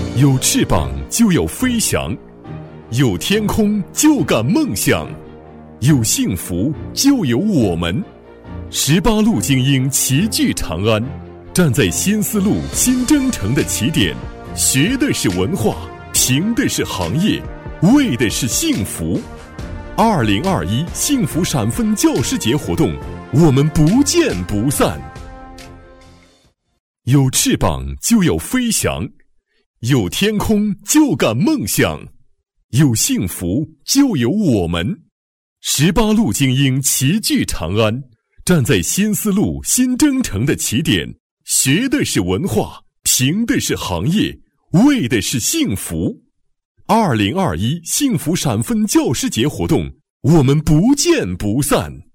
有翅膀就要飞翔，有天空就敢梦想，有幸福就有我们。18路精英齐聚长安，站在新丝路新征程的起点，学的是文化，评的是行业，为的是幸福。2021幸福闪分教师节活动，我们不见不散。有翅膀就要飞翔，有天空就敢梦想，有幸福就有我们。18路精英齐聚长安，站在新丝路新征程的起点，学的是文化，评的是行业，为的是幸福。2021幸福闪分教师节活动，我们不见不散。